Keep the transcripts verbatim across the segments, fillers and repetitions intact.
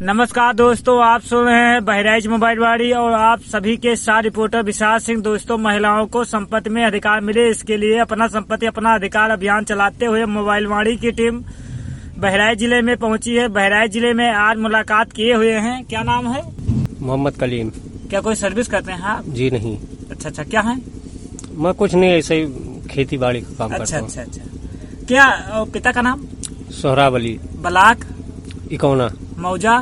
नमस्कार दोस्तों, आप सुन रहे हैं बहराइच मोबाइल वाड़ी और आप सभी के साथ रिपोर्टर विशाल सिंह। दोस्तों, महिलाओं को संपत्ति में अधिकार मिले, इसके लिए अपना संपत्ति अपना अधिकार अभियान चलाते हुए मोबाइल वाड़ी की टीम बहराइच जिले में पहुंची है। बहराइच जिले में आज मुलाकात किए हुए हैं। क्या नाम है? मोहम्मद कलीम। क्या कोई सर्विस करते हैं आप? जी नहीं। अच्छा अच्छा, क्या है? मैं कुछ नहीं, ऐसे ही खेती बाड़ी का काम अच्छा, करता हूँ। अच्छा अच्छा। क्या और पिता का नाम? सोहराब अली। बलाक? इकौना। मौजा?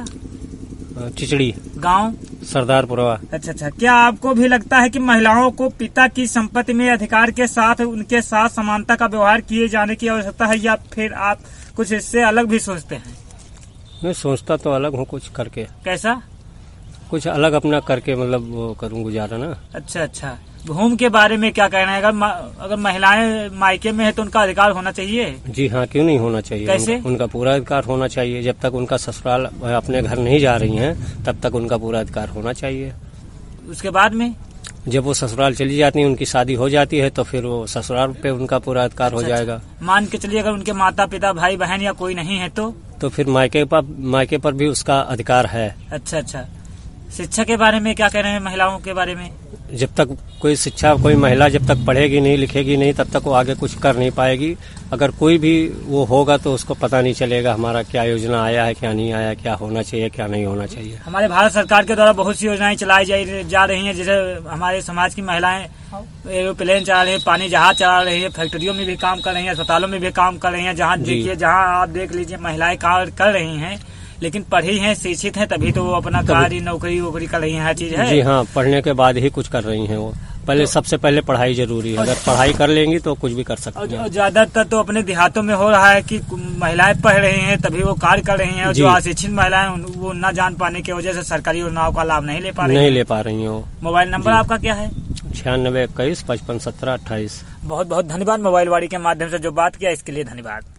चिचड़ी। गांव? सरदारपुरवा। अच्छा अच्छा। क्या आपको भी लगता है कि महिलाओं को पिता की संपत्ति में अधिकार के साथ उनके साथ समानता का व्यवहार किए जाने की आवश्यकता है, या फिर आप कुछ इससे अलग भी सोचते हैं? मैं सोचता तो अलग हूँ, कुछ करके। कैसा? कुछ अलग अपना करके, मतलब वो करूँ गुजारा ना। अच्छा अच्छा। भूमि के बारे में क्या कहना है? अगर अगर महिलाएं मायके में है तो उनका अधिकार होना चाहिए? जी हाँ, क्यों नहीं होना चाहिए? कैसे? उनका, उनका पूरा अधिकार होना चाहिए। जब तक उनका ससुराल अपने घर नहीं जा रही हैं, तब तक उनका पूरा अधिकार होना चाहिए। उसके बाद में जब वो ससुराल चली जाती है, उनकी शादी हो जाती है, तो फिर वो ससुराल पे उनका पूरा अधिकार अच्छा, हो जाएगा। अच्छा। मान के चलिए अगर उनके माता पिता भाई बहन या कोई नहीं है तो तो फिर मायके पर मायके पर भी उसका अधिकार है। अच्छा अच्छा। शिक्षा के बारे में क्या कह रहे हैं महिलाओं के बारे में? जब तक कोई शिक्षा, कोई महिला जब तक पढ़ेगी नहीं लिखेगी नहीं, तब तक वो आगे कुछ कर नहीं पाएगी। अगर कोई भी वो होगा तो उसको पता नहीं चलेगा हमारा क्या योजना आया है, क्या नहीं आया, क्या होना चाहिए, क्या नहीं होना चाहिए। हमारे भारत सरकार के द्वारा बहुत सी योजनाएं चलाई जा, जा रही हैं, जैसे हमारे समाज की महिलाएं एरोप्लेन चला रही है, पानी जहाज चला रही है, फैक्ट्रियों में भी काम कर रही है, अस्पतालों में भी काम कर रही है। जहाँ देखिए, जहाँ आप देख लीजिए महिलाएं कार्य कर रही हैं, लेकिन पढ़ी हैं, शिक्षित हैं, तभी तो वो अपना कार्य नौकरी वोकरी कर रही है। हर चीज है। जी हाँ, पढ़ने के बाद ही कुछ कर रही हैं वो। पहले तो, सबसे पहले पढ़ाई जरूरी है। अगर पढ़ाई कर लेंगी तो कुछ भी कर सकती हैं। ज्यादातर तो अपने देहातों में हो रहा है कि महिलाएं पढ़ रही हैं तभी वो कार्य कर रही हैं, और जो अशिक्षित महिलाएं वो न जान पाने की वजह से सरकारी योजनाओं का लाभ नहीं ले पा रही नहीं ले पा रही हो। मोबाइल नंबर आपका क्या है? छियानवे इक्कीस पचपन सत्रह अट्ठाईस। बहुत बहुत धन्यवाद। मोबाइल वाड़ी के माध्यम से जो बात किया इसके लिए धन्यवाद।